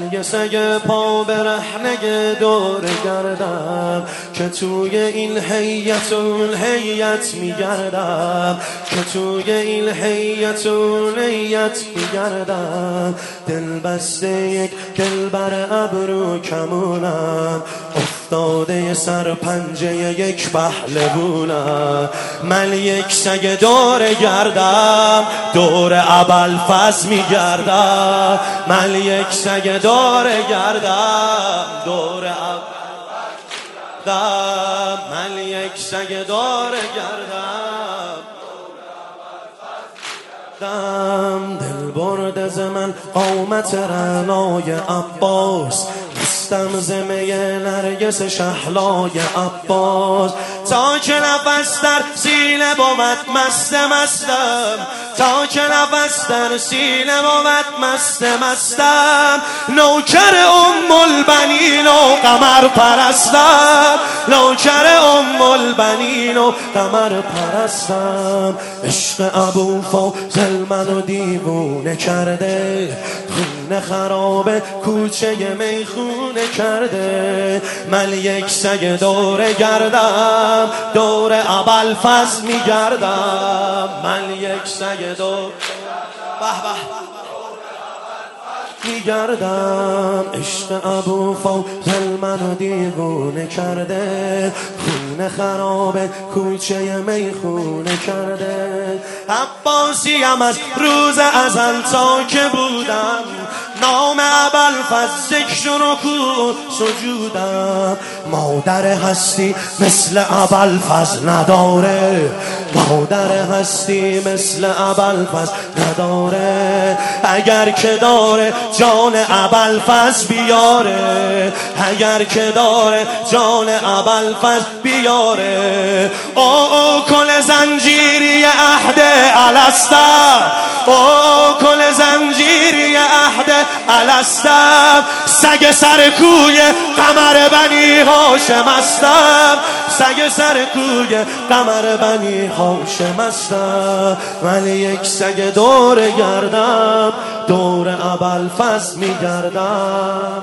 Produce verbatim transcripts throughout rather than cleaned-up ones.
من یه سگ پا برهنه دور گردم که توی این هیئت اون هیئت میگردم که توی این هیئت اون هیئت میگردم دل بسته یک دلبر ابرو کمونم افتاده سر پنجه یک پهلوونم من یک سگ دور گردم دور ابوالفضل میگردم من یک سگ دور گردم دور ابوالفضل میگردم من یک سگ دور گردم دم دل برد ز من قامت رعنای عباس مستم زمه نرگس شهلای عباس تا که نفس در سینه بود مست مستم تا که نفس در سینه بود مست مستم نوکر ام البنین و قمر پرستم نوکر ام البنین و قمر پرستم عشق ابوالفضل منو دیوونه کرده خونه خراب کوچه میخونه کرده من یک سگ دور گردم دور ابوالفضل میگردم من یک سگ دور به به میگردم عشق ابوالفضل منو دیوونه کرده خونه خراب کوچه میخونه کرده عباسیم از روز ازل تا که بودم نام ابوالفضل ذکر و رکوع سجودم مادر هستی مثل ابوالفضل نداره مادر هستی مثل ابوالفضل نداره اگر که داره جان ابوالفضل بیاره اگر که داره جان ابوالفضل بیاره او او کل زنجیری عهد الستر او کل زنجیری عهد الستر سگ سر کوی قمر بنی هاشم استم سگ سر کوی قمر بنی هاشم استم من یک سگ دور گردم دور ابوالفضل میگردم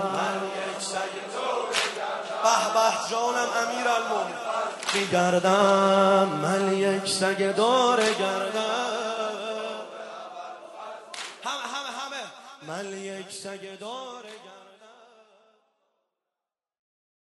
به به جانم امیرالمومنین میگردم من یک سگ دور گردم همه همه همه من یک سگ دور گردم